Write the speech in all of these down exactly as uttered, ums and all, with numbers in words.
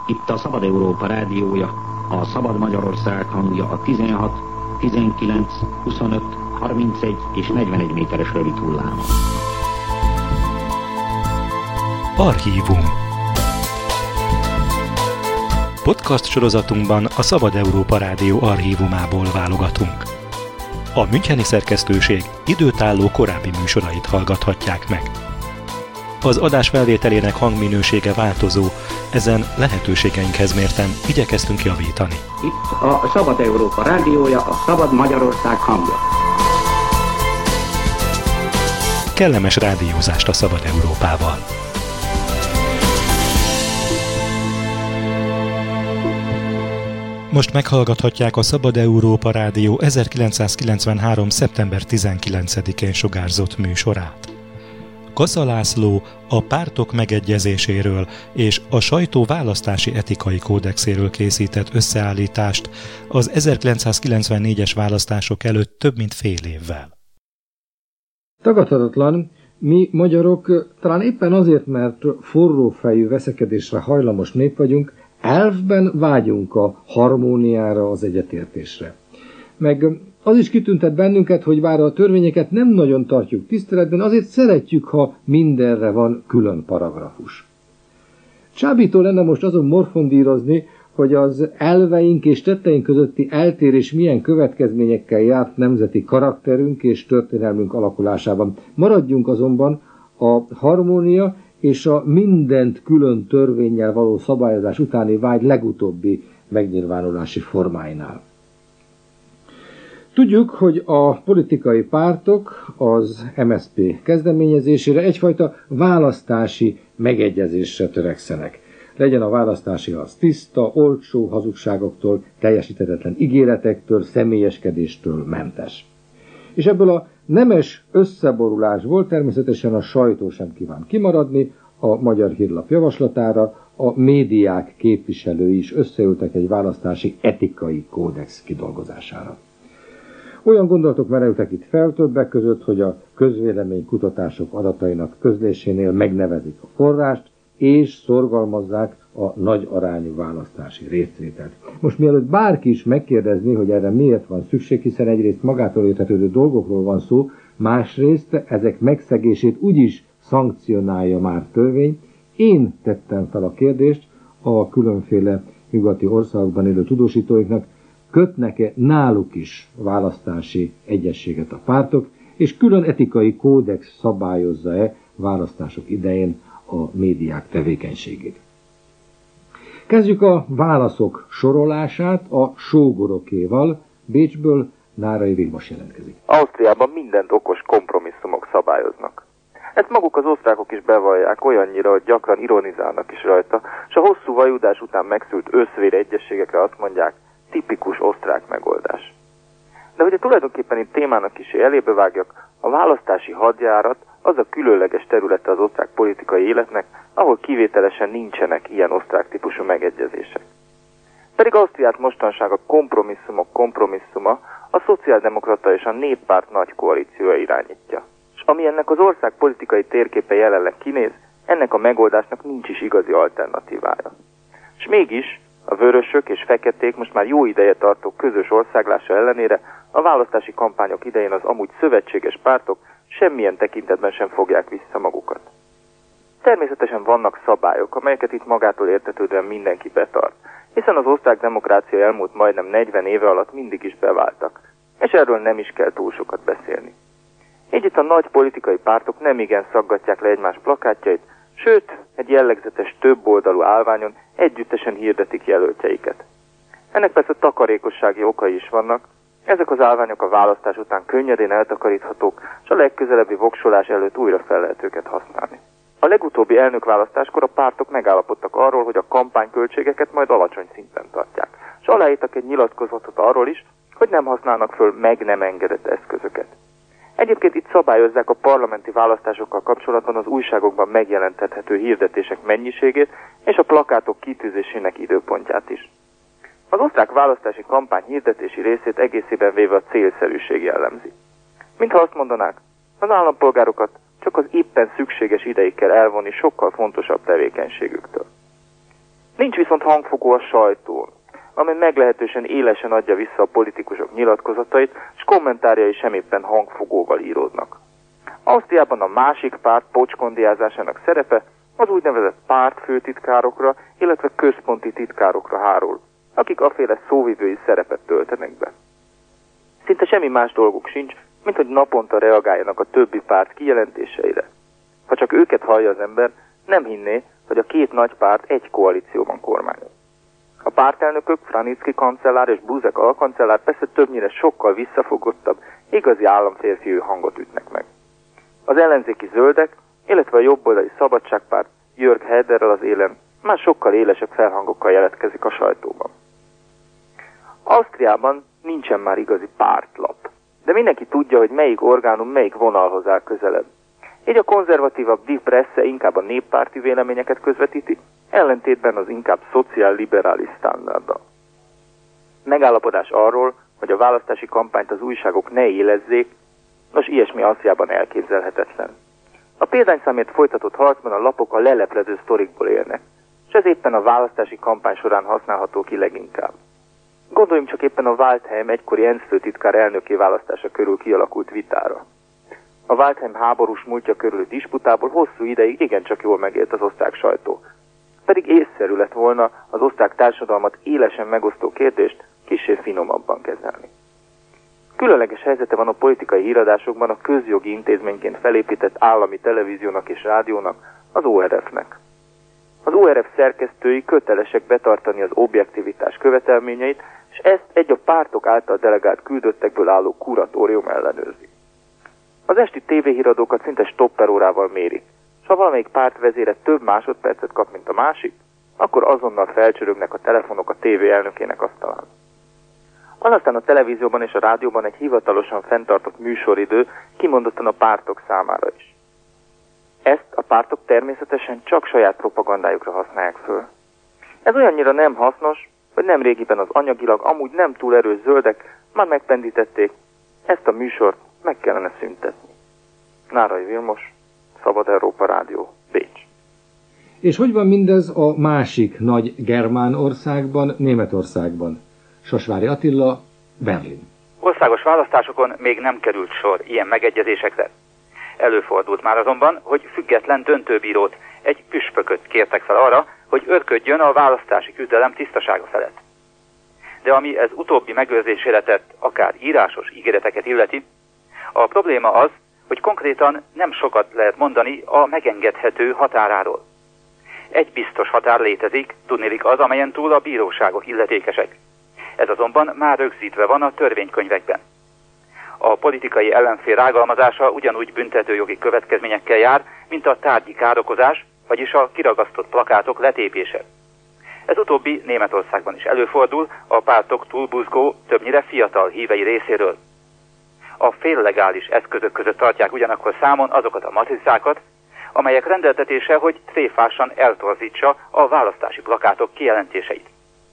Itt a Szabad Európa rádiója, a Szabad Magyarország hangja a tizenhat, tizenkilenc, huszonöt, harmincegy és negyvenegy méteres rövid hullámon. Archívum. Podcast sorozatunkban a Szabad Európa Rádió archívumából válogatunk. A müncheni szerkesztőség időtálló korábbi műsorait hallgathatják meg. Az adás felvételének hangminősége változó, ezen lehetőségeinkhez mérten igyekeztünk javítani. Itt a Szabad Európa rádiója, a Szabad Magyarország hangja. Kellemes rádiózást a Szabad Európával! Most meghallgathatják a Szabad Európa Rádió ezerkilencszázkilencvenhárom. szeptember tizenkilencedikén sugárzott műsorát. Kassa László a pártok megegyezéséről és a sajtó választási etikai kódexéről készített összeállítást az ezerkilencszázkilencvennégyes választások előtt több mint fél évvel. Tagadhatatlan, mi magyarok talán éppen azért, mert forrófejű veszekedésre hajlamos nép vagyunk, elvben vágyunk a harmóniára, az egyetértésre. Meg az is kitüntet bennünket, hogy bár a törvényeket nem nagyon tartjuk tiszteletben, azért szeretjük, ha mindenre van külön paragrafus. Csábító lenne most azon morfondírozni, hogy az elveink és tetteink közötti eltérés milyen következményekkel járt nemzeti karakterünk és történelmünk alakulásában. Maradjunk azonban a harmónia és a mindent külön törvénnyel való szabályozás utáni vágy legutóbbi megnyilvánulási formáinál. Tudjuk, hogy a politikai pártok az em es zé pé kezdeményezésére egyfajta választási megegyezésre törekszenek. Legyen a választási harc tiszta, olcsó hazugságoktól, teljesíthetetlen ígéretektől, személyeskedéstől mentes. És ebből a nemes összeborulásból természetesen a sajtó sem kíván kimaradni, a Magyar Hírlap javaslatára a médiák képviselői is összeültek egy választási etikai kódex kidolgozására. Olyan gondolatok merültek itt fel többek között, hogy a közvéleménykutatások adatainak közlésénél megnevezik a forrást, és szorgalmazzák a nagy arányú választási részvételt. Most mielőtt bárki is megkérdezni, hogy erre miért van szükség, hiszen egyrészt magától értetődő dolgokról van szó, másrészt ezek megszegését úgyis szankcionálja már törvény, én tettem fel a kérdést a különféle nyugati országokban élő tudósítóiknak, kötnek-e náluk is választási egyezséget a pártok, és külön etikai kódex szabályozza-e választások idején a médiák tevékenységét. Kezdjük a válaszok sorolását a sógorokéval. Bécsből Nárai Vilmos jelentkezik. Ausztriában mindent okos kompromisszumok szabályoznak. Ezt maguk az osztrákok is bevallják olyannyira, hogy gyakran ironizálnak is rajta, és a hosszú vajudás után megszült összvér egyességekre azt mondják, tipikus osztrák megoldás. De hogy a tulajdonképpen itt témának is elébe vágjak, a választási hadjárat az a különleges területe az osztrák politikai életnek, ahol kivételesen nincsenek ilyen osztrák típusú megegyezések. Pedig Ausztriát mostanság a kompromisszumok kompromisszuma a szociáldemokrata és a néppárt nagy koalíciója irányítja. És ami ennek az ország politikai térképe jelenleg kinéz, ennek a megoldásnak nincs is igazi alternatívája. És mégis a vörösök és feketék most már jó ideje tartó közös országlása ellenére a választási kampányok idején az amúgy szövetséges pártok semmilyen tekintetben sem fogják vissza magukat. Természetesen vannak szabályok, amelyeket itt magától értetődően mindenki betart, hiszen az osztrák demokrácia elmúlt majdnem negyven éve alatt mindig is beváltak, és erről nem is kell túl sokat beszélni. Így itt a nagy politikai pártok nemigen szaggatják le egymás plakátjait, sőt, egy jellegzetes többoldalú állványon együttesen hirdetik jelöltjeiket. Ennek persze takarékossági okai is vannak, ezek az állványok a választás után könnyedén eltakaríthatók, és a legközelebbi voksolás előtt újra fel lehet őket használni. A legutóbbi elnökválasztáskor a pártok megállapodtak arról, hogy a kampányköltségeket majd alacsony szinten tartják, és aláírtak egy nyilatkozatot arról is, hogy nem használnak föl meg nem engedett eszközöket. Egyébként itt szabályozzák a parlamenti választásokkal kapcsolatban az újságokban megjelentethető hirdetések mennyiségét és a plakátok kitűzésének időpontját is. Az osztrák választási kampány hirdetési részét egészében véve a célszerűség jellemzi. Mintha azt mondanák, az állampolgárokat csak az éppen szükséges ideig kell elvonni sokkal fontosabb tevékenységüktől. Nincs viszont hangfogó a sajtón, amely meglehetősen élesen adja vissza a politikusok nyilatkozatait, és kommentárjai sem éppen hangfogóval íródnak. Ausztriában a másik párt pocskondiázásának szerepe az úgynevezett pártfőtitkárokra, illetve központi titkárokra hárul, akik aféle szóvivői szerepet töltenek be. Szinte semmi más dolguk sincs, mint hogy naponta reagáljanak a többi párt kijelentéseire. Ha csak őket hallja az ember, nem hinné, hogy a két nagy párt egy koalícióban kormányoz. A pártelnökök, Vranitzky kancellár és Buzek alkancellár persze többnyire sokkal visszafogottabb, igazi államférfiú hangot ütnek meg. Az ellenzéki zöldek, illetve a jobboldali szabadságpárt Jörg Haiderrel az élen már sokkal élesebb felhangokkal jelentkezik a sajtóban. Ausztriában nincsen már igazi pártlap, de mindenki tudja, hogy melyik orgánum melyik vonalhoz áll közelebb. Így a konzervatívabb Die Presse inkább a néppárti véleményeket közvetíti, ellentétben az inkább szociál-liberális standarddal. Megállapodás arról, hogy a választási kampányt az újságok ne élezzék, nos, ilyesmi Ausztriában elképzelhetetlen. A példányszámért folytatott harcban a lapok a lelepledő sztorikból élnek, és ez éppen a választási kampány során használható ki leginkább. Gondoljunk csak éppen a Waldheim egykori ENSZ főtitkár elnöké választása körül kialakult vitára. A Waldheim háborús múltja körüli disputából hosszú ideig igencsak jól megélt az osztrák sajtó. Pedig észszerű lett volna az osztrák társadalmat élesen megosztó kérdést kissé finomabban kezelni. Különleges helyzete van a politikai híradásokban a közjogi intézményként felépített állami televíziónak és rádiónak, az o er ef-nek. Az o er ef szerkesztői kötelesek betartani az objektivitás követelményeit, és ezt egy a pártok által delegált küldöttekből álló kuratórium ellenőrzi. Az esti tévéhíradókat szinte stopperórával mérik, és ha valamelyik párt vezére több másodpercet kap, mint a másik, akkor azonnal felcsörögnek a telefonok a tévé elnökének asztalán. Van aztán a televízióban és a rádióban egy hivatalosan fenntartott műsoridő, kimondottan a pártok számára is. Ezt a pártok természetesen csak saját propagandájukra használják föl. Ez olyannyira nem hasznos, hogy nemrégiben az anyagilag amúgy nem túl erős zöldek már megpendítették, ezt a műsort meg kellene szüntetni. Nárai Vilmos, Szabad Európa Rádió, Bécs. És hogy van mindez a másik nagy germán országban, Németországban? Sasvári Attila, Berlin. Országos választásokon még nem került sor ilyen megegyezésekre. Előfordult már azonban, hogy független döntőbírót, egy püspököt kértek fel arra, hogy őrködjön a választási küzdelem tisztasága felett. De ami ez utóbbi megőrzésére tett akár írásos ígéreteket illeti, a probléma az, hogy konkrétan nem sokat lehet mondani a megengedhető határáról. Egy biztos határ létezik, tudniillik az, amelyen túl a bíróságok illetékesek. Ez azonban már rögzítve van a törvénykönyvekben. A politikai ellenfél rágalmazása ugyanúgy büntetőjogi következményekkel jár, mint a tárgyi károkozás, vagyis a kiragasztott plakátok letépése. Ez utóbbi Németországban is előfordul, a pártok túlbuzgó, többnyire fiatal hívei részéről. A féllegális eszközök között tartják ugyanakkor számon azokat a matricákat, amelyek rendeltetése, hogy tréfásan eltorzítsa a választási plakátok kijelentéseit.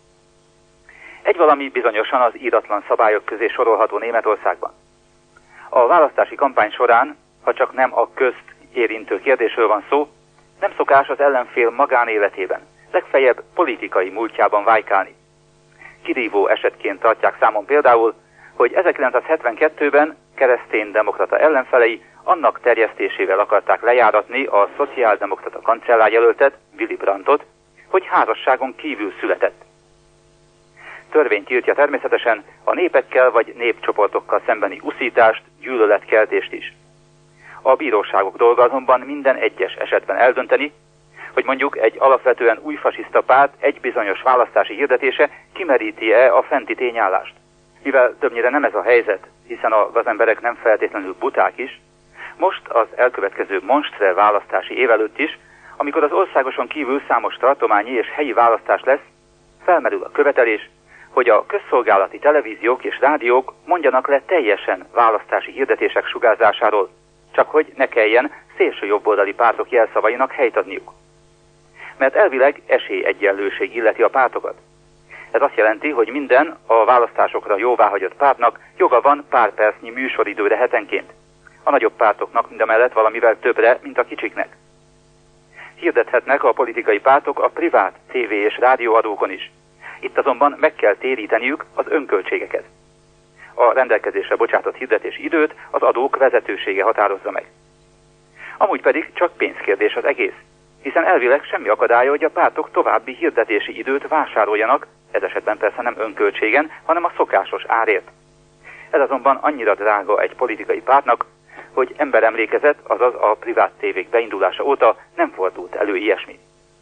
Egy valami bizonyosan az íratlan szabályok közé sorolható Németországban. A választási kampány során, ha csak nem a közt érintő kérdésről van szó, nem szokás az ellenfél magánéletében, legfeljebb politikai múltjában vájkálni. Kirívó esetként tartják számon például, hogy ezerkilencszázhetvenkettőben kereszténydemokrata ellenfelei annak terjesztésével akarták lejáratni a szociáldemokrata kancellárjelöltet, Willy Brandtot, hogy házasságon kívül született. Törvény tiltja természetesen a népekkel vagy népcsoportokkal szembeni uszítást, gyűlöletkeltést is. A bíróságok dolga azonban minden egyes esetben eldönteni, hogy mondjuk egy alapvetően új fasiszta párt egy bizonyos választási hirdetése kimeríti-e a fenti tényállást. Mivel többnyire nem ez a helyzet, hiszen a gazemberek nem feltétlenül buták is, most az elkövetkező monstre választási év előtt is, amikor az országoson kívül számos tartományi és helyi választás lesz, felmerül a követelés, hogy a közszolgálati televíziók és rádiók mondjanak le teljesen választási hirdetések sugárzásáról, csak hogy ne kelljen szélső jobboldali pártok jelszavainak helyt adniuk. Mert elvileg esélyegyenlőség illeti a pártokat. Ez azt jelenti, hogy minden a választásokra jóváhagyott pártnak joga van pár percnyi műsoridőre hetenként. A nagyobb pártoknak mindamellett valamivel többre, mint a kicsiknek. hirdethetnek a politikai pártok a privát tévé és rádióadókon is. Itt azonban meg kell téríteniük az önköltségeket. A rendelkezésre bocsátott hirdetési időt az adók vezetősége határozza meg. Amúgy pedig csak pénzkérdés az egész, hiszen elvileg semmi akadálya, hogy a pártok további hirdetési időt vásároljanak, ez esetben persze nem önköltségen, hanem a szokásos árért. Ez azonban annyira drága egy politikai pártnak, hogy emberemlékezet, azaz a privát tévék beindulása óta nem fordult elő ilyesmi.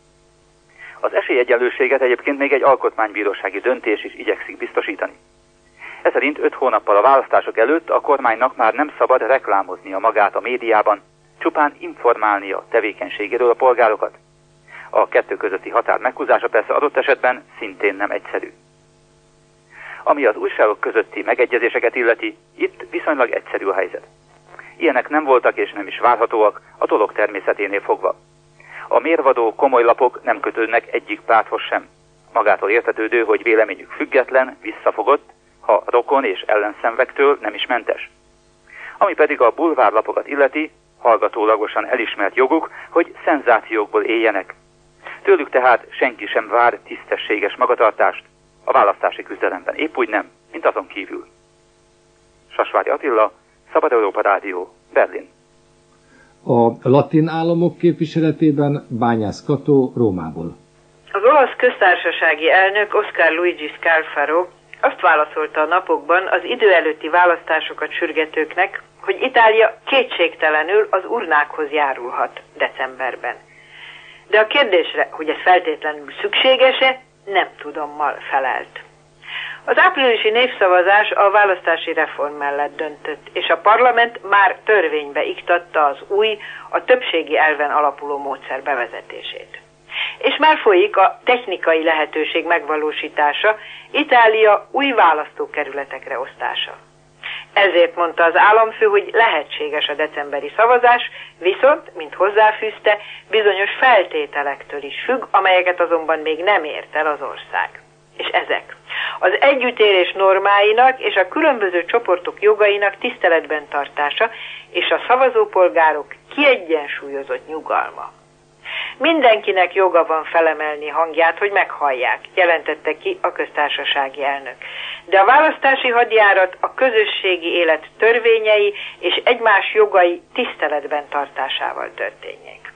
Az esélyegyenlőséget egyébként még egy alkotmánybírósági döntés is igyekszik biztosítani. Ez szerint öt hónappal a választások előtt a kormánynak már nem szabad reklámoznia magát a médiában, csupán informálnia tevékenységéről a polgárokat. A kettő közötti határ meghúzása persze adott esetben szintén nem egyszerű. Ami az újságok közötti megegyezéseket illeti, itt viszonylag egyszerű a helyzet. Ilyenek nem voltak és nem is várhatóak a dolog természeténél fogva. A mérvadó komoly lapok nem kötődnek egyik párthoz sem. Magától értetődő, hogy véleményük független, visszafogott, ha rokon és ellenszenvektől nem is mentes. Ami pedig a bulvárlapokat illeti, hallgatólagosan elismert joguk, hogy szenzációkból éljenek. Tőlük tehát senki sem vár tisztességes magatartást, a választási küzdelemben épp úgy nem, mint azon kívül. Sasvári Attila, Szabad Európa Rádió, Berlin. A latin államok képviseletében Bányász Kató, Rómából. Az olasz köztársasági elnök Oscar Luigi Scalfaro azt válaszolta a napokban az idő előtti választásokat sürgetőknek, hogy Itália kétségtelenül az urnákhoz járulhat decemberben. De a kérdésre, hogy ez feltétlenül szükséges-e, nem tudommal felelt. Az áprilisi népszavazás a választási reform mellett döntött, és a parlament már törvénybe iktatta az új, a többségi elven alapuló módszer bevezetését. És már folyik a technikai lehetőség megvalósítása, Itália új választókerületekre osztása. Ezért mondta az államfő, hogy lehetséges a decemberi szavazás, viszont, mint hozzáfűzte, bizonyos feltételektől is függ, amelyeket azonban még nem ért el az ország. És ezek: az együttélés normáinak és a különböző csoportok jogainak tiszteletben tartása és a szavazópolgárok kiegyensúlyozott nyugalma. Mindenkinek joga van felemelni hangját, hogy meghallják, jelentette ki a köztársasági elnök. De a választási hadjárat a közösségi élet törvényei és egymás jogai tiszteletben tartásával történjék.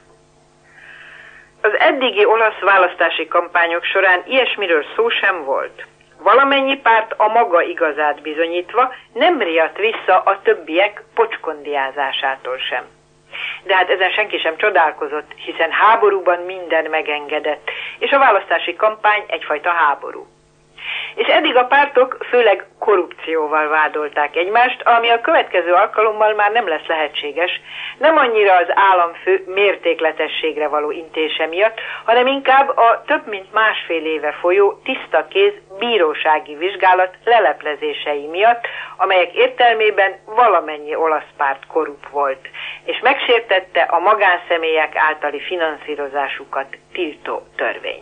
Az eddigi olasz választási kampányok során ilyesmiről szó sem volt. Valamennyi párt a maga igazát bizonyítva nem riadt vissza a többiek pocskondiázásától sem. De hát ezen senki sem csodálkozott, hiszen háborúban minden megengedett, és a választási kampány egyfajta háború. És eddig a pártok főleg korrupcióval vádolták egymást, ami a következő alkalommal már nem lesz lehetséges, nem annyira az államfő mértékletességre való intése miatt, hanem inkább a több mint másfél éve folyó tiszta kéz bírósági vizsgálat leleplezései miatt, amelyek értelmében valamennyi olasz párt korrupt volt, és megsértette a magánszemélyek általi finanszírozásukat tiltó törvényt.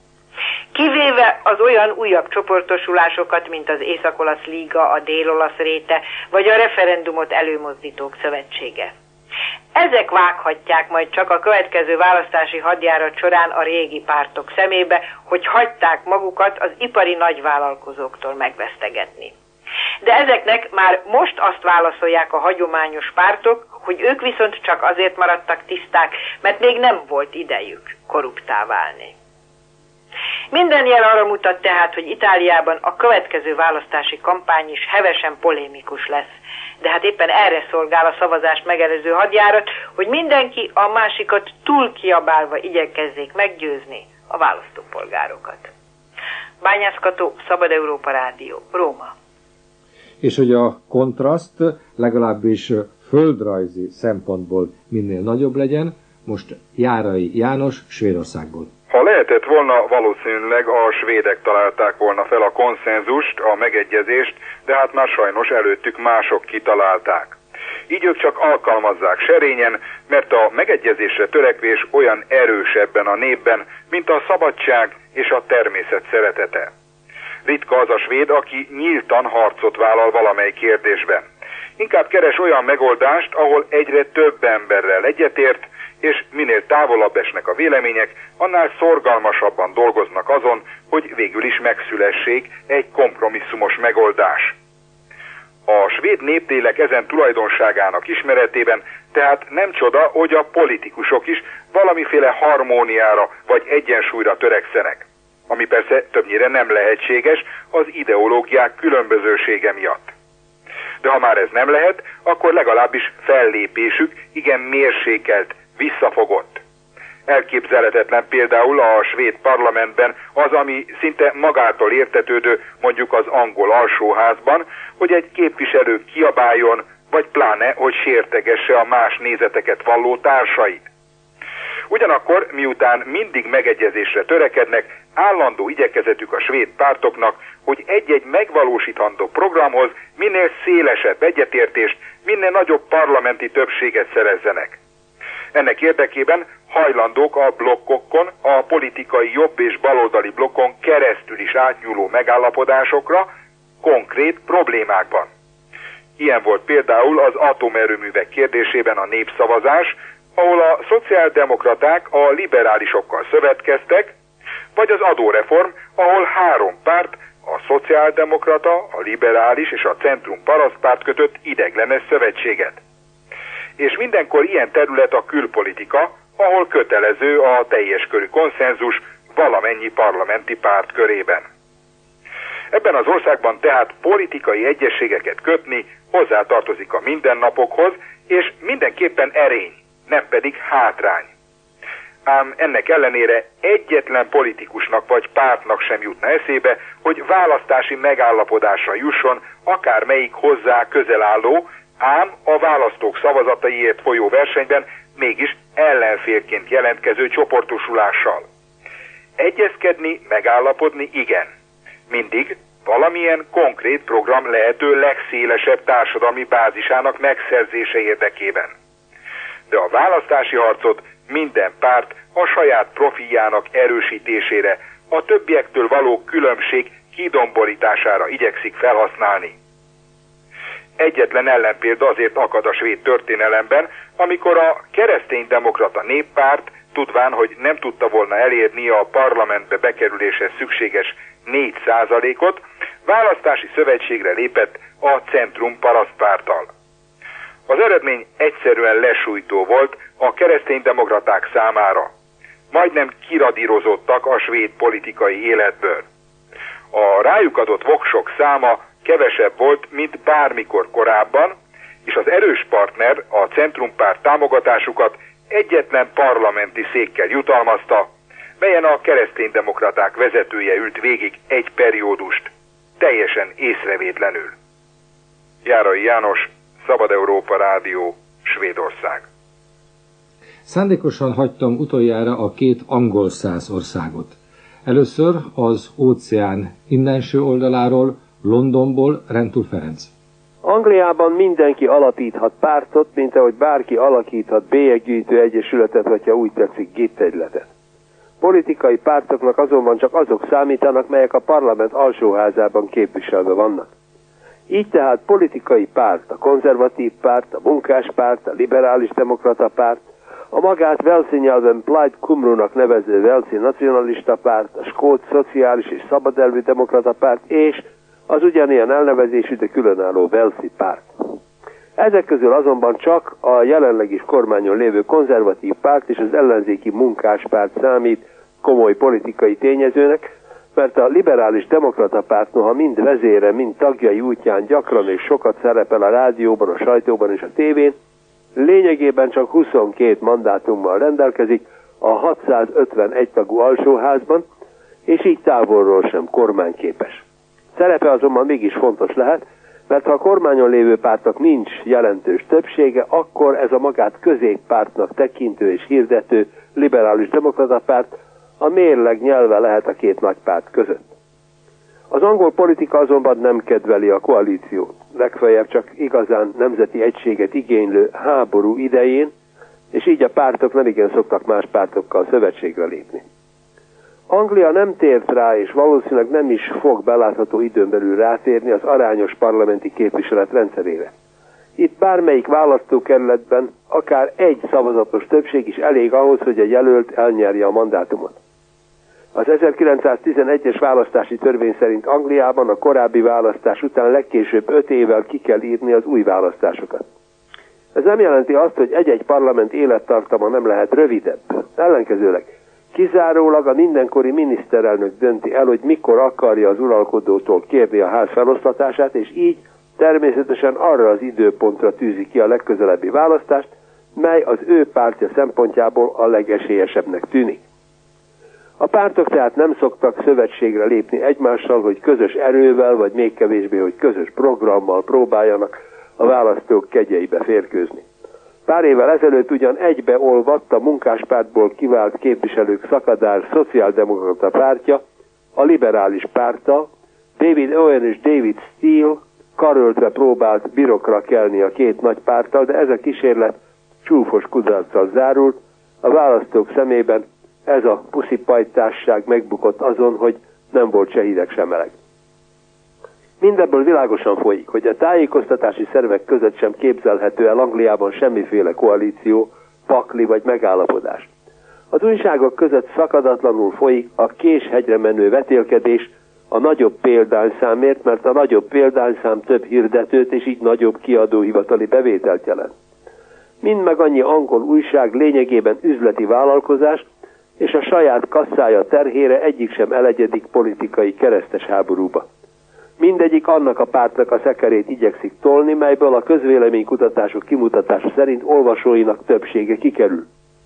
Kivéve az olyan újabb csoportosulásokat, mint az Észak-Olasz Liga, a Dél-Olasz Réte, vagy a Referendumot Előmozdítók Szövetsége. Ezek vághatják majd csak a következő választási hadjárat során a régi pártok szemébe, hogy hagyták magukat az ipari nagyvállalkozóktól megvesztegetni. De ezeknek már most azt válaszolják a hagyományos pártok, hogy ők viszont csak azért maradtak tiszták, mert még nem volt idejük korruptá válni. Minden jel arra mutat tehát, hogy Itáliában a következő választási kampány is hevesen polémikus lesz. De hát éppen erre szolgál a szavazást megelőző hadjárat, hogy mindenki a másikat túl kiabálva igyekezzék meggyőzni a választópolgárokat. Bányász Kató, Szabad Európa Rádió, Róma. És hogy a kontraszt legalábbis földrajzi szempontból minél nagyobb legyen, most Járai János Svédországból. Ha lehetett volna, valószínűleg a svédek találták volna fel a konszenzust, a megegyezést, de hát már sajnos előttük mások kitalálták. Így ők csak alkalmazzák serényen, mert a megegyezésre törekvés olyan erős ebben a népben, mint a szabadság és a természet szeretete. Ritka az a svéd, aki nyíltan harcot vállal valamely kérdésben. Inkább keres olyan megoldást, ahol egyre több emberrel egyetért, és minél távolabb esnek a vélemények, annál szorgalmasabban dolgoznak azon, hogy végül is megszülessék egy kompromisszumos megoldás. A svéd néptélek ezen tulajdonságának ismeretében tehát nem csoda, hogy a politikusok is valamiféle harmóniára vagy egyensúlyra törekszenek, ami persze többnyire nem lehetséges az ideológiák különbözősége miatt. De ha már ez nem lehet, akkor legalábbis fellépésük igen mérsékelt, visszafogott. Elképzelhetetlen például a svéd parlamentben az, ami szinte magától értetődő, mondjuk az angol alsóházban, hogy egy képviselő kiabáljon, vagy pláne, hogy sértegesse a más nézeteket valló társait. Ugyanakkor, miután mindig megegyezésre törekednek, állandó igyekezetük a svéd pártoknak, hogy egy-egy megvalósítandó programhoz minél szélesebb egyetértést, minél nagyobb parlamenti többséget szerezzenek. Ennek érdekében hajlandók a blokkokon, a politikai jobb és baloldali blokkon keresztül is átnyúló megállapodásokra, konkrét problémákban. Ilyen volt például az atomerőművek kérdésében a népszavazás, ahol a szociáldemokraták a liberálisokkal szövetkeztek, vagy az adóreform, ahol három párt, a szociáldemokrata, a liberális és a centrum parasztpárt kötött ideiglenes szövetséget. És mindenkor ilyen terület a külpolitika, ahol kötelező a teljes körű konszenzus valamennyi parlamenti párt körében. Ebben az országban tehát politikai egyezségeket kötni hozzátartozik a mindennapokhoz, és mindenképpen erény, nem pedig hátrány. Ám ennek ellenére egyetlen politikusnak vagy pártnak sem jutna eszébe, hogy választási megállapodásra jusson akármelyik hozzá közel álló, ám a választók szavazataiért folyó versenyben mégis ellenfélként jelentkező csoportosulással. Egyezkedni, megállapodni igen. Mindig valamilyen konkrét program lehető legszélesebb társadalmi bázisának megszerzése érdekében. De a választási harcot minden párt a saját profiljának erősítésére, a többiektől való különbség kidomborítására igyekszik felhasználni. Egyetlen ellenpélda azért akad a svéd történelemben, amikor a kereszténydemokrata néppárt, tudván, hogy nem tudta volna elérni a parlamentbe bekerüléshez szükséges négy százalékot, választási szövetségre lépett a centrum parasztpárttal. Az eredmény egyszerűen lesújtó volt a kereszténydemokraták számára. Majdnem kiradírozottak a svéd politikai életből. A rájuk adott voksok száma kevesebb volt, mint bármikor korábban, és az erős partner, a centrumpárt támogatásukat egyetlen parlamenti székkel jutalmazta, melyen a kereszténydemokraták vezetője ült végig egy periódust, teljesen észrevétlenül. Járai János, Szabad Európa Rádió, Svédország. Szándékosan hagytam utoljára a két angol száz országot. Először az óceán innenső oldaláról, Londonból Rentul Ferenc. Angliában mindenki alapíthat pártot, mint ahogy bárki alakíthat bélyeggyűjtő egyesületet, vagy ha úgy tetszik, gépegyletet. Politikai pártoknak azonban csak azok számítanak, melyek a parlament alsóházában képviselve vannak. Így tehát politikai párt, a konzervatív párt, a munkáspárt, a liberális demokrata párt, a magát Velszi nyelven Plaid Cymrunak nevező Velszi nacionalista párt, a skót szociális és szabadelvű demokrata párt és az ugyanilyen elnevezésű, de különálló Velszi párt. Ezek közül azonban csak a jelenleg is kormányon lévő konzervatív párt és az ellenzéki munkáspárt számít komoly politikai tényezőnek, mert a liberális demokrata párt noha mind vezére, mind tagjai útján gyakran és sokat szerepel a rádióban, a sajtóban és a tévén, lényegében csak huszonkét mandátummal rendelkezik a hatszázötvenegy tagú alsóházban, és így távolról sem kormányképes. Szerepe azonban mégis fontos lehet, mert ha a kormányon lévő pártnak nincs jelentős többsége, akkor ez a magát középpártnak tekintő és hirdető liberális demokrata párt a mérleg nyelve lehet a két nagy párt között. Az angol politika azonban nem kedveli a koalíciót, legfeljebb csak igazán nemzeti egységet igénylő háború idején, és így a pártok nem igen szoktak más pártokkal szövetségre lépni. Anglia nem tért rá, és valószínűleg nem is fog belátható időn belül rátérni az arányos parlamenti képviselet rendszerére. Itt bármelyik választókerületben akár egy szavazatos többség is elég ahhoz, hogy a jelölt elnyerje a mandátumot. Az ezerkilencszáztizenegyes választási törvény szerint Angliában a korábbi választás után legkésőbb öt évvel ki kell írni az új választásokat. Ez nem jelenti azt, hogy egy-egy parlament élettartama nem lehet rövidebb. Ellenkezőleg kizárólag a mindenkori miniszterelnök dönti el, hogy mikor akarja az uralkodótól kérni a ház feloszlatását, és így természetesen arra az időpontra tűzi ki a legközelebbi választást, mely az ő pártja szempontjából a legesélyesebbnek tűnik. A pártok tehát nem szoktak szövetségre lépni egymással, hogy közös erővel, vagy még kevésbé, hogy közös programmal próbáljanak a választók kegyeibe férkőzni. Pár évvel ezelőtt ugyan egybeolvadt a munkáspártból kivált képviselők szakadár szociáldemokrata pártja, a liberális párttal, David Owen és David Steele karöltve próbált birokra kelni a két nagy párttal, de ez a kísérlet csúfos kudarccal zárult. A választók szemében ez a puszipajtásság megbukott azon, hogy nem volt se hideg, se meleg. Mindebből világosan folyik, hogy a tájékoztatási szervek között sem képzelhető el Angliában semmiféle koalíció, pakli vagy megállapodás. Az újságok között szakadatlanul folyik a késhegyre menő vetélkedés a nagyobb példányszámért, mert a nagyobb példányszám több hirdetőt és így nagyobb kiadóhivatali bevételt jelent. Mind meg annyi angol újság lényegében üzleti vállalkozás, és a saját kasszája terhére egyik sem elegyedik politikai keresztes háborúba. Mindegyik annak a pártnak a szekerét igyekszik tolni, melyből a közvéleménykutatások kimutatása szerint olvasóinak többsége kikerül.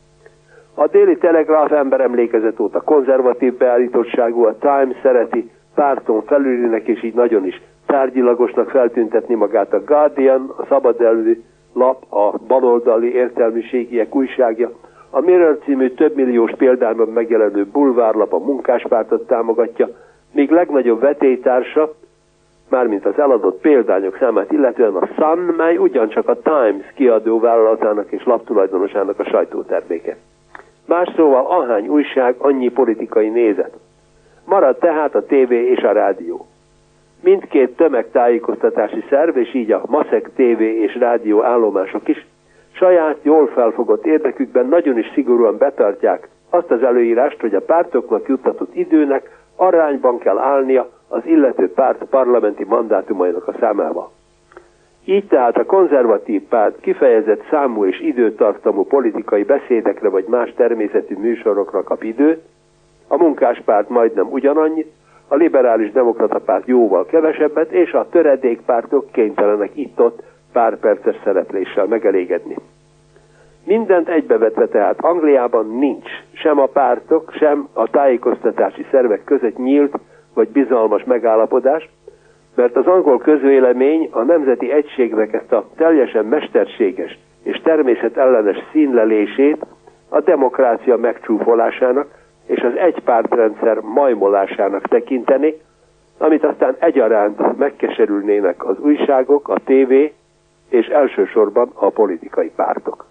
A Daily Telegraph emberemlékezet óta konzervatív beállítottságú, a Times szereti párton felülinek és így nagyon is tárgyilagosnak feltüntetni magát, a Guardian, a szabadelvű lap, a baloldali értelmiségiek újságja, a Mirror című többmilliós példányban megjelenő bulvárlap a munkáspártot támogatja, míg legnagyobb vetélytársa, mármint az eladott példányok számát illetően a Sun, mely ugyancsak a Times kiadó vállalatának és laptulajdonosának a sajtóterméke. Más szóval ahány újság, annyi politikai nézet. Marad tehát a tévé és a rádió. Mindkét tömegtájékoztatási szerv, és így a maszek tévé és rádió állomások is saját, jól felfogott érdekükben nagyon is szigorúan betartják azt az előírást, hogy a pártoknak juttatott időnek arányban kell állnia az illető párt parlamenti mandátumainak a számával. Így tehát a konzervatív párt kifejezett számú és időtartamú politikai beszédekre vagy más természetű műsorokra kap időt, a munkáspárt majdnem ugyanannyit, a liberális demokrata párt jóval kevesebbet, és a töredékpártok kénytelenek itt-ott pár perces szerepléssel megelégedni. Mindent egybevetve tehát Angliában nincs sem a pártok, sem a tájékoztatási szervek között nyílt vagy bizalmas megállapodás, mert az angol közvélemény a nemzeti egységnek ezt a teljesen mesterséges és természetellenes színlelését a demokrácia megcsúfolásának és az egypártrendszer majmolásának tekinteni, amit aztán egyaránt megkeserülnének az újságok, a tévé és elsősorban a politikai pártok.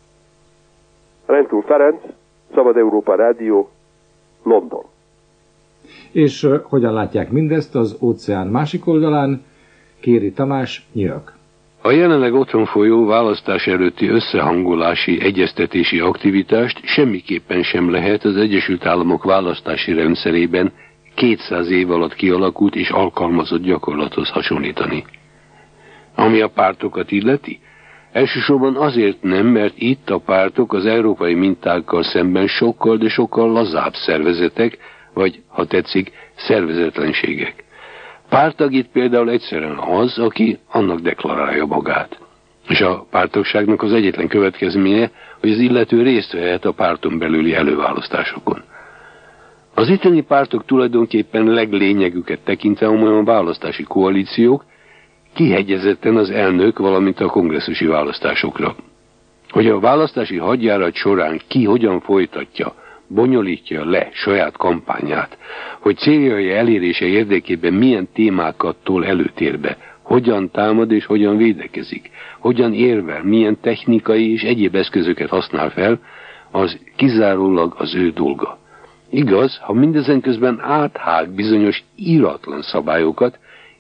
Rentul Ferenc, Szabad Európa Rádió, London. És uh, hogyan látják mindezt az óceán másik oldalán? Kéri Tamás, New York. A jelenleg otthon folyó választás előtti összehangolási, egyeztetési aktivitást semmiképpen sem lehet az Egyesült Államok választási rendszerében kétszáz év alatt kialakult és alkalmazott gyakorlathoz hasonlítani. Ami a pártokat illeti, elsősorban azért nem, mert itt a pártok az európai mintákkal szemben sokkal, de sokkal lazább szervezetek, vagy, ha tetszik, szervezetlenségek. Párttag itt például egyszerűen az, aki annak deklarálja magát. És a pártagságnak az egyetlen következménye, hogy az illető részt vehet a párton belüli előválasztásokon. Az itteni pártok tulajdonképpen leglényegüket tekintve olyan választási koalíciók, kihegyezetten az elnök, valamint a kongresszusi választásokra. Hogy a választási hadjárat során ki hogyan folytatja, bonyolítja le saját kampányát, hogy céljai elérése érdekében milyen témákat tol előtérbe, hogyan támad és hogyan védekezik, hogyan érvel, milyen technikai és egyéb eszközöket használ fel, az kizárólag az ő dolga. Igaz, ha mindezen közben áthág bizonyos íratlan szabályokat,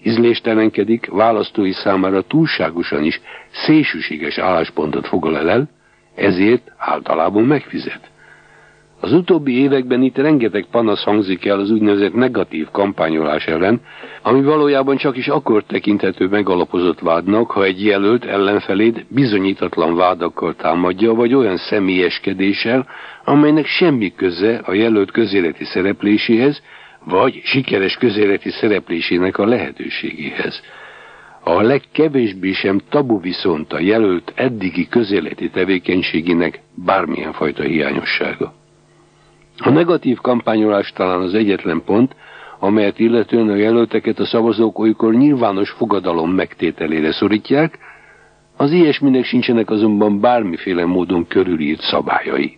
ízléstelenkedik, választói számára túlságosan is szélsőséges álláspontot foglal el, ezért általában megfizet. Az utóbbi években itt rengeteg panasz hangzik el az úgynevezett negatív kampányolás ellen, ami valójában csak is akkor tekinthető megalapozott vádnak, ha egy jelölt ellenfelét bizonyítatlan vádakkal támadja, vagy olyan személyeskedéssel, amelynek semmi köze a jelölt közéleti szerepléséhez, vagy sikeres közéleti szereplésének a lehetőségéhez. A legkevésbé sem tabu viszont a jelölt eddigi közéleti tevékenységének bármilyen fajta hiányossága. A negatív kampányolás talán az egyetlen pont, amelyet illetően a jelölteket a szavazók olykor nyilvános fogadalom megtételére szorítják, az ilyesminek sincsenek azonban bármiféle módon körülírt szabályai.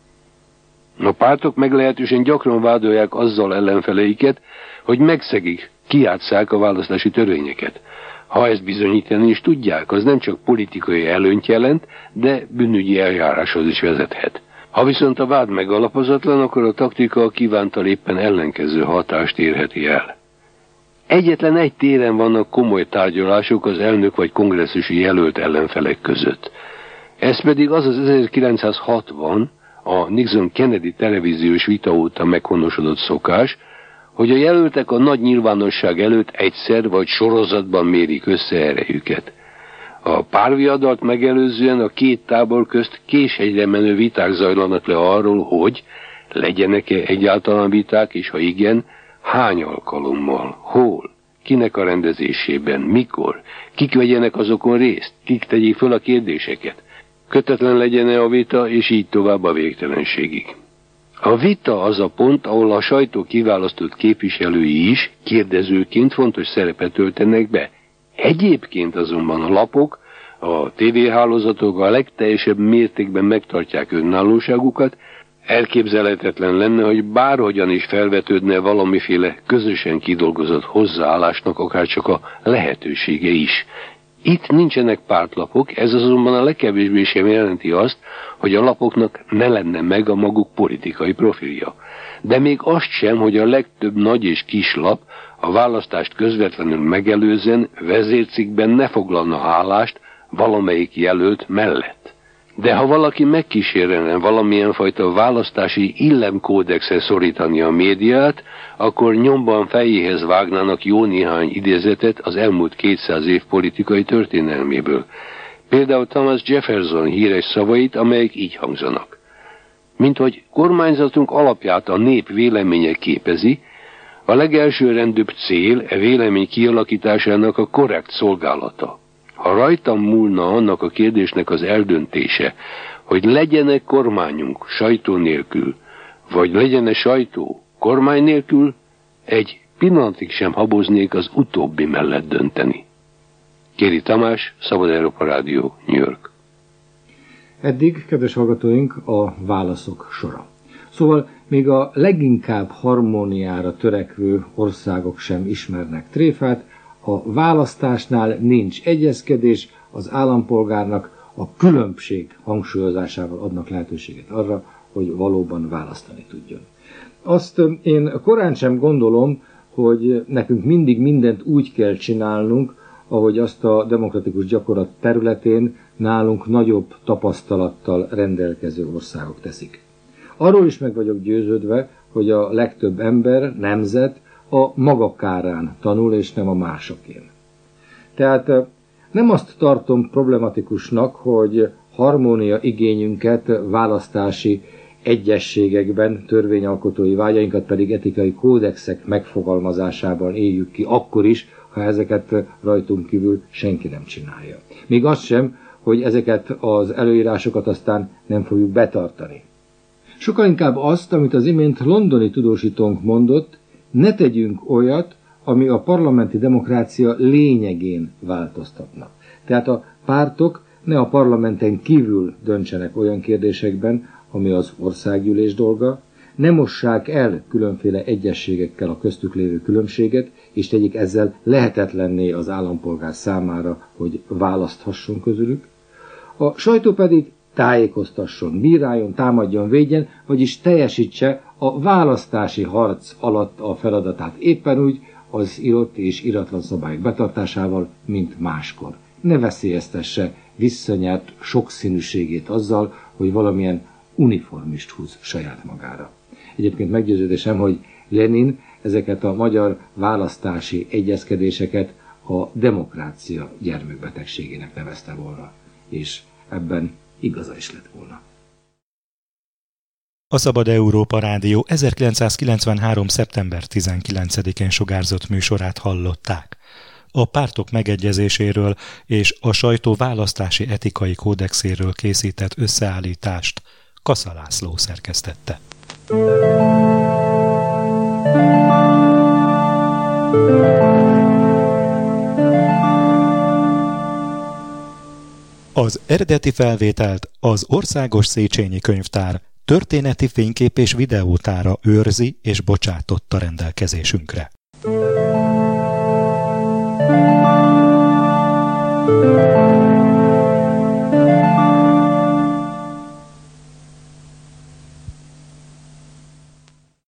A pártok meglehetősen gyakran vádolják azzal ellenfeleiket, hogy megszegik, kijátsszák a választási törvényeket. Ha ezt bizonyítani is tudják, az nem csak politikai előnyt jelent, de bűnügyi eljáráshoz is vezethet. Ha viszont a vád megalapozatlan, akkor a taktika a kívántal éppen ellenkező hatást érheti el. Egyetlen egy téren vannak komoly tárgyalások az elnök vagy kongresszusi jelölt ellenfelek között. Ez pedig az az ezerkilencszázhatvan, a Nixon-Kennedy televíziós vita óta meghonosodott szokás, hogy a jelöltek a nagy nyilvánosság előtt egyszer vagy sorozatban mérik össze erejüket. A párviadalt megelőzően a két tábor közt késhegyre menő viták zajlanak le arról, hogy legyenek-e egyáltalán viták, és ha igen, hány alkalommal, hol, kinek a rendezésében, mikor, kik vegyenek azokon részt, kik tegyék föl a kérdéseket, kötetlen legyen-e a vita, és így tovább a végtelenségig. A vita az a pont, ahol a sajtó kiválasztott képviselői is kérdezőként fontos szerepet töltenek be. Egyébként azonban a lapok, a tévéhálózatok a legteljesebb mértékben megtartják önállóságukat, elképzelhetetlen lenne, hogy bárhogyan is felvetődne valamiféle közösen kidolgozott hozzáállásnak akár csak a lehetősége is. Itt nincsenek pártlapok, ez azonban a legkevésbé sem jelenti azt, hogy a lapoknak ne lenne meg a maguk politikai profilja. De még azt sem, hogy a legtöbb nagy és kis lap a választást közvetlenül megelőzően vezércikkben ne foglalna állást valamelyik jelölt mellett. De ha valaki megkísérelne valamilyen fajta választási illemkódexre szorítani a médiát, akkor nyomban fejéhez vágnának jó néhány idézetet az elmúlt kétszáz év politikai történelméből. Például Thomas Jefferson híres szavait, amelyek így hangzanak. Mint hogy kormányzatunk alapját a nép véleménye képezi, a legelsőrendűbb cél e vélemény kialakításának a korrekt szolgálata. Ha rajtam múlna annak a kérdésnek az eldöntése, hogy legyen-e kormányunk sajtó nélkül, vagy legyen-e sajtó kormány nélkül, egy pillanatig sem haboznék az utóbbi mellett dönteni. Kéri Tamás, Szabad Európa Rádió, New York. Eddig, kedves hallgatóink, a válaszok sora. Szóval még a leginkább harmóniára törekvő országok sem ismernek tréfát, a választásnál nincs egyezkedés, az állampolgárnak a különbség hangsúlyozásával adnak lehetőséget arra, hogy valóban választani tudjon. Azt én korán sem gondolom, hogy nekünk mindig mindent úgy kell csinálnunk, ahogy azt a demokratikus gyakorlat területén nálunk nagyobb tapasztalattal rendelkező országok teszik. Arról is meg vagyok győződve, hogy a legtöbb ember, nemzet a maga kárán tanul, és nem a másokén. Tehát nem azt tartom problematikusnak, hogy harmónia igényünket választási egyességekben, törvényalkotói vágyainkat pedig etikai kódexek megfogalmazásában éljük ki, akkor is, ha ezeket rajtunk kívül senki nem csinálja. Még az sem, hogy ezeket az előírásokat aztán nem fogjuk betartani. Sokkal inkább azt, amit az imént londoni tudósítónk mondott, ne tegyünk olyat, ami a parlamenti demokrácia lényegén változtatna. Tehát a pártok ne a parlamenten kívül döntsenek olyan kérdésekben, ami az országgyűlés dolga, ne mossák el különféle egyességekkel a köztük lévő különbséget, és tegyék ezzel lehetetlenné az állampolgár számára, hogy választhasson közülük. A sajtó pedig tájékoztasson, bíráljon, támadjon, védjen, vagyis teljesítse a választási harc alatt a feladatát éppen úgy, az írott és iratlan szabályok betartásával, mint máskor. Ne veszélyeztesse visszanyert sokszínűségét azzal, hogy valamilyen uniformist húz saját magára. Egyébként meggyőződésem, hogy Lenin ezeket a magyar választási egyezkedéseket a demokrácia gyermekbetegségének nevezte volna, és ebben igaza is lett volna. A Szabad Európa Rádió ezerkilencszázkilencvenhárom. szeptember tizenkilencedikén sugárzott műsorát hallották. A pártok megegyezéséről és a sajtó választási etikai kódexéről készített összeállítást Kassa László szerkesztette. Az eredeti felvételt az Országos Széchenyi Könyvtár történeti fénykép- és videótára őrzi és bocsátotta rendelkezésünkre.